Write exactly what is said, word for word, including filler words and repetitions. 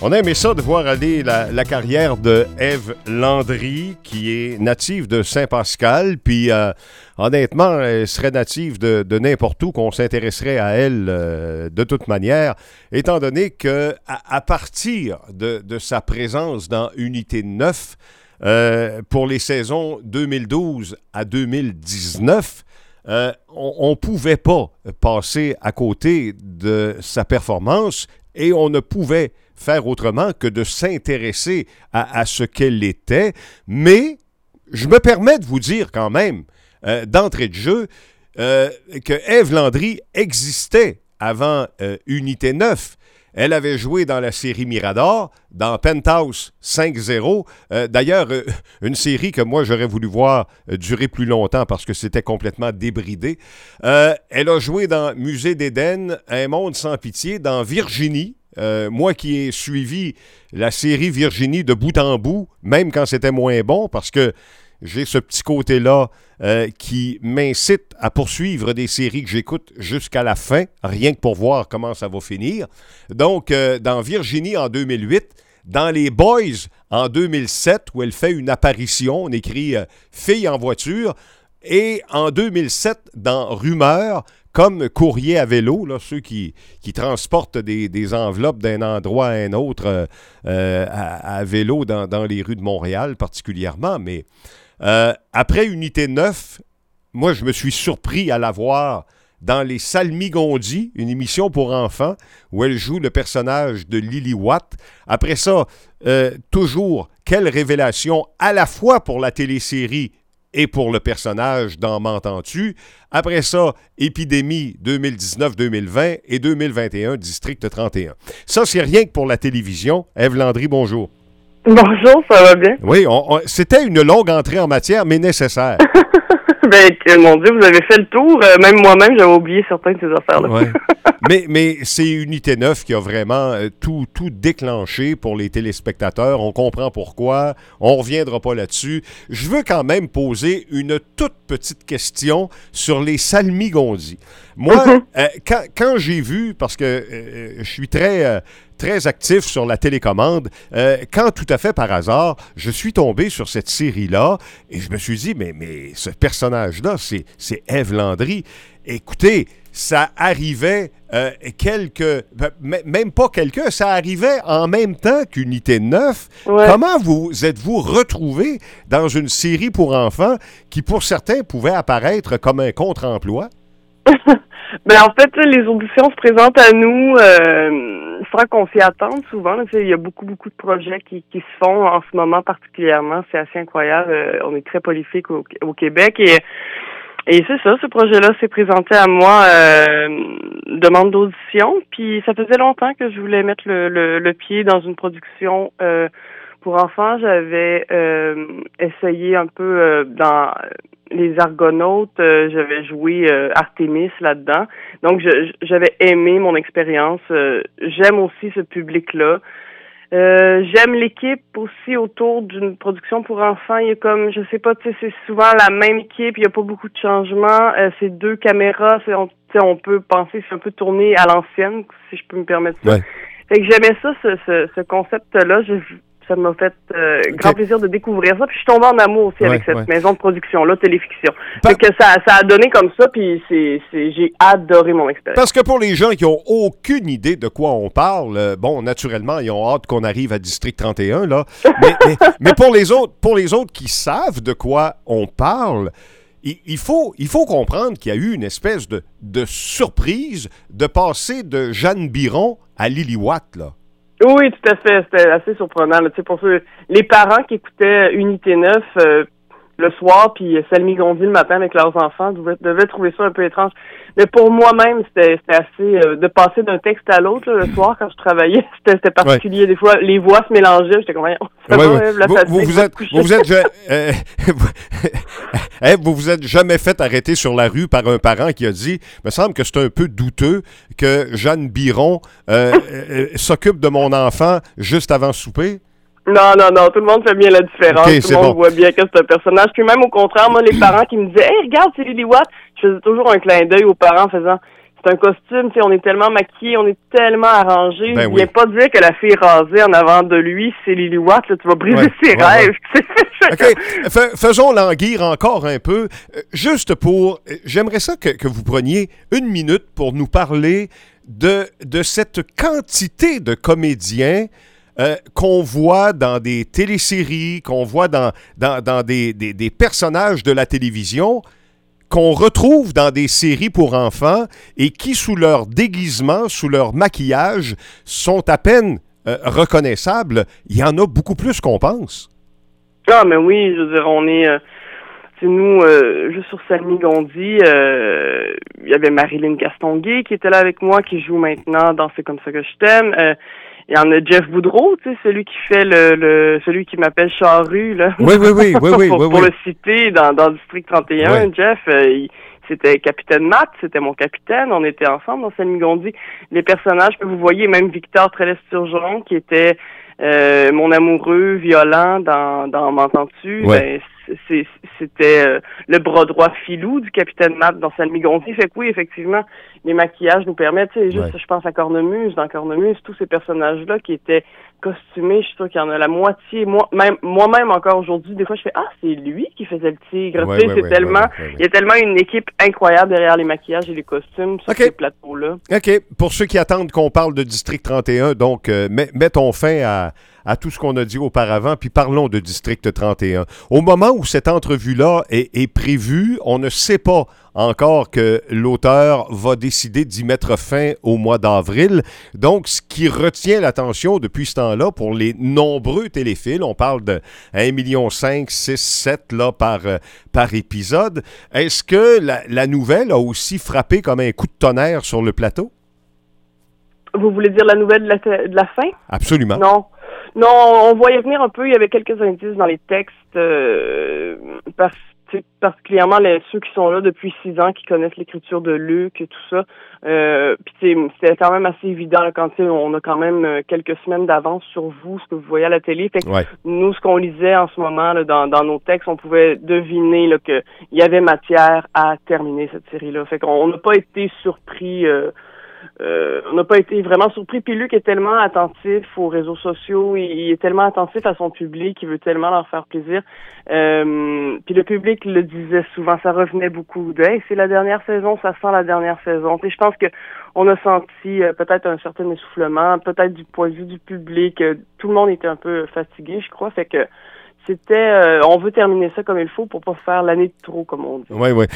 On a aimé ça de voir aller la, la carrière de Ève Landry, qui est native de Saint-Pascal, puis euh, honnêtement, elle serait native de, de n'importe où, qu'on s'intéresserait à elle euh, de toute manière, étant donné que à, à partir de, de sa présence dans Unité neuf, euh, pour les saisons deux mille douze à deux mille dix-neuf, euh, on ne pouvait pas passer à côté de sa performance et on ne pouvait faire autrement que de s'intéresser à, à ce qu'elle était. Mais je me permets de vous dire quand même, euh, d'entrée de jeu, euh, que Ève Landry existait avant euh, Unité neuf. Elle avait joué dans la série Mirador, dans Penthouse cinq zéro. Euh, d'ailleurs, euh, une série que moi, j'aurais voulu voir euh, durer plus longtemps parce que c'était complètement débridé. Euh, elle a joué dans Musée d'Éden, Un monde sans pitié, dans Virginie. Euh, moi qui ai suivi la série Virginie de bout en bout, même quand c'était moins bon, parce que j'ai ce petit côté-là euh, qui m'incite à poursuivre des séries que j'écoute jusqu'à la fin, rien que pour voir comment ça va finir. Donc, euh, dans Virginie en deux mille huit, dans Les Boys en deux mille sept, où elle fait une apparition, on écrit euh, « Fille en voiture », et en deux mille sept, dans Rumeur, comme courrier à vélo, là, ceux qui, qui transportent des, des enveloppes d'un endroit à un autre euh, euh, à, à vélo dans, dans les rues de Montréal particulièrement. Mais euh, après Unité neuf, moi, je me suis surpris à la voir dans Les Salmigondis, une émission pour enfants, où elle joue le personnage de Lily Watt. Après ça, euh, toujours, quelle révélation à la fois pour la télésérie et pour le personnage dans M'entends-tu. Après ça, Épidémie deux mille dix-neuf deux mille vingt et deux mille vingt et un, District trente et un. Ça, c'est rien que pour la télévision. Ève Landry, bonjour. Bonjour, ça va bien? Oui, on, on, c'était une longue entrée en matière, mais nécessaire. Ben, mon Dieu, vous avez fait le tour. Euh, même moi-même, j'avais oublié certaines de ces affaires-là. Ouais. mais, mais c'est Unité neuf qui a vraiment euh, tout, tout déclenché pour les téléspectateurs. On comprend pourquoi. On ne reviendra pas là-dessus. Je veux quand même poser une toute petite question sur les Salmigondis. Moi, mm-hmm. euh, quand, quand j'ai vu, parce que euh, je suis très... Euh, très actif sur la télécommande, euh, quand tout à fait par hasard, je suis tombé sur cette série-là et je me suis dit, mais, mais ce personnage-là, c'est, c'est Ève Landry. Écoutez, ça arrivait euh, quelques, ben, même pas quelques, ça arrivait en même temps qu'Unité neuf. Ouais. Comment vous êtes-vous retrouvés dans une série pour enfants qui, pour certains, pouvait apparaître comme un contre-emploi? Ben en fait, les auditions se présentent à nous euh, sans qu'on s'y attende souvent. Il y a beaucoup, beaucoup de projets qui, qui se font en ce moment particulièrement. C'est assez incroyable. Euh, on est très prolifique au, au Québec. Et, et c'est ça, ce projet-là s'est présenté à moi, euh, demande d'audition. Puis ça faisait longtemps que je voulais mettre le, le, le pied dans une production euh, pour enfants. J'avais euh, essayé un peu euh, dans... Les Argonautes, euh, j'avais joué euh, Artémis là-dedans. Donc, je, j'avais aimé mon expérience. Euh, j'aime aussi ce public-là. Euh, j'aime l'équipe aussi autour d'une production pour enfants. Il y a comme, je sais pas, tu sais, c'est souvent la même équipe. Il y a pas beaucoup de changements. Euh, c'est deux caméras. C'est, on, tu sais, on peut penser, c'est un peu tourné à l'ancienne, si je peux me permettre ça. Ouais. Fait que j'aimais ça, ce, ce, ce concept-là. J'ai Ça m'a fait euh, grand okay. plaisir de découvrir ça. Puis je suis tombée en amour aussi ouais, avec cette ouais. maison de production-là, Téléfiction. Pa- fait que ça, ça a donné comme ça, puis c'est, c'est, j'ai adoré mon expérience. Parce que pour les gens qui n'ont aucune idée de quoi on parle, euh, bon, naturellement, ils ont hâte qu'on arrive à District trente et un, là. Mais, mais, mais pour les autres, pour les autres qui savent de quoi on parle, il, il, faut, il faut comprendre qu'il y a eu une espèce de, de surprise de passer de Jeanne Biron à Lily Watt, là. Oui, tout à fait. C'était assez surprenant. Là. Tu sais, pour ceux, les parents qui écoutaient Unité neuf euh, le soir, puis Salmigondi le matin avec leurs enfants, devaient, devaient trouver ça un peu étrange. Mais pour moi-même, c'était, c'était assez... Euh, de passer d'un texte à l'autre là, le soir, quand je travaillais, c'était, c'était particulier. Ouais. Des fois, les voix se mélangeaient. J'étais comme... Oh, ça ouais, va, ouais. la vous, vous, vous êtes... Vous vous êtes... Euh, vous, vous vous êtes jamais fait arrêter sur la rue par un parent qui a dit, il me semble que c'est un peu douteux que Jeanne Biron euh, euh, s'occupe de mon enfant juste avant souper? Non, non, non, tout le monde fait bien la différence. Okay, tout le monde bon. voit bien que c'est un personnage. Puis même au contraire, moi, les parents qui me disaient « Hey, regarde, c'est Lily Watt », je faisais toujours un clin d'œil aux parents en faisant « c'est un costume, tu sais, on est tellement maquillés, on est tellement arrangés. Ben il vient oui. pas dire que la fille rasée en avant de lui, c'est Lily Watt, là, tu vas briser Ouais, ses ouais, rêves. ouais. OK. F- faisons languir encore un peu. Euh, Juste pour... euh, J'aimerais ça que, que vous preniez une minute pour nous parler de, de cette quantité de comédiens euh, qu'on voit dans des téléséries, qu'on voit dans, dans, dans des, des, des personnages de la télévision, qu'on retrouve dans des séries pour enfants et qui, sous leur déguisement, sous leur maquillage, sont à peine euh, reconnaissables. Il y en a beaucoup plus qu'on pense. Ah, mais oui, je veux dire, on est... Euh, c'est nous, euh, juste sur Salmi Gondi, euh, il y avait Marilyn Castonguay qui était là avec moi, qui joue maintenant dans C'est comme ça que je t'aime. Euh, il y en a Jeff Boudreau, tu sais, celui qui fait le, le celui qui m'appelle Charrue, là. Oui, oui, oui, oui, oui, pour, oui, pour oui. le citer, dans, dans District trente et un, Oui. Jeff, euh, il, c'était Capitaine Matt, c'était mon capitaine, on était ensemble dans Salmi Gondi. Les personnages que vous voyez, même Victor Trélesturgeon, qui était euh, mon amoureux violent dans, dans M'entends-tu, Ouais. ben, c'est, c'était euh, le bras droit filou du capitaine Matt dans Salmi Gondi. Fait que oui, effectivement, les maquillages nous permettent, tu sais, juste, Ouais. je pense à Cornemuse, dans Cornemuse, tous ces personnages-là qui étaient costumés, je suis sûre qu'il y en a la moitié, moi, même, moi-même encore aujourd'hui, des fois je fais, ah, c'est lui qui faisait le tigre, Ouais, tu sais, ouais, c'est ouais, tellement, ouais, ouais, ouais. il y a tellement une équipe incroyable derrière les maquillages et les costumes sur OK. ces plateaux-là. OK. Pour ceux qui attendent qu'on parle de District trente et un, donc, euh, met- mettons fin à, à tout ce qu'on a dit auparavant, puis parlons de District trente et un. Au moment où cette entrevue-là est, est prévue, on ne sait pas encore que l'auteur va décider d'y mettre fin au mois d'avril. Donc, ce qui retient l'attention depuis ce temps-là pour les nombreux téléfilms, on parle de un virgule cinq million, six, sept là, par, euh, par épisode, est-ce que la, la nouvelle a aussi frappé comme un coup de tonnerre sur le plateau? Vous voulez dire la nouvelle de la, de la fin? Absolument. Non. Non, on voyait venir un peu, il y avait quelques indices dans les textes, euh, par, particulièrement les, ceux qui sont là depuis six ans, qui connaissent l'écriture de Luc et tout ça. Euh, Puis c'était quand même assez évident là, quand on a quand même quelques semaines d'avance sur vous, ce que vous voyez à la télé. Fait que Ouais. nous, ce qu'on lisait en ce moment là, dans, dans nos textes, on pouvait deviner là, qu'il y avait matière à terminer cette série-là. Fait qu'on n'a pas été surpris... Euh, Euh, on n'a pas été vraiment surpris. Puis Luc est tellement attentif aux réseaux sociaux, il, il est tellement attentif à son public, il veut tellement leur faire plaisir. Euh, puis le public le disait souvent, ça revenait beaucoup de hey, c'est la dernière saison, ça sent la dernière saison. Puis je pense que on a senti euh, peut-être un certain essoufflement, peut-être du point de vue du public, euh, tout le monde était un peu fatigué, je crois. Fait que c'était, euh, on veut terminer ça comme il faut pour pas faire l'année de trop, comme on dit. Oui, oui.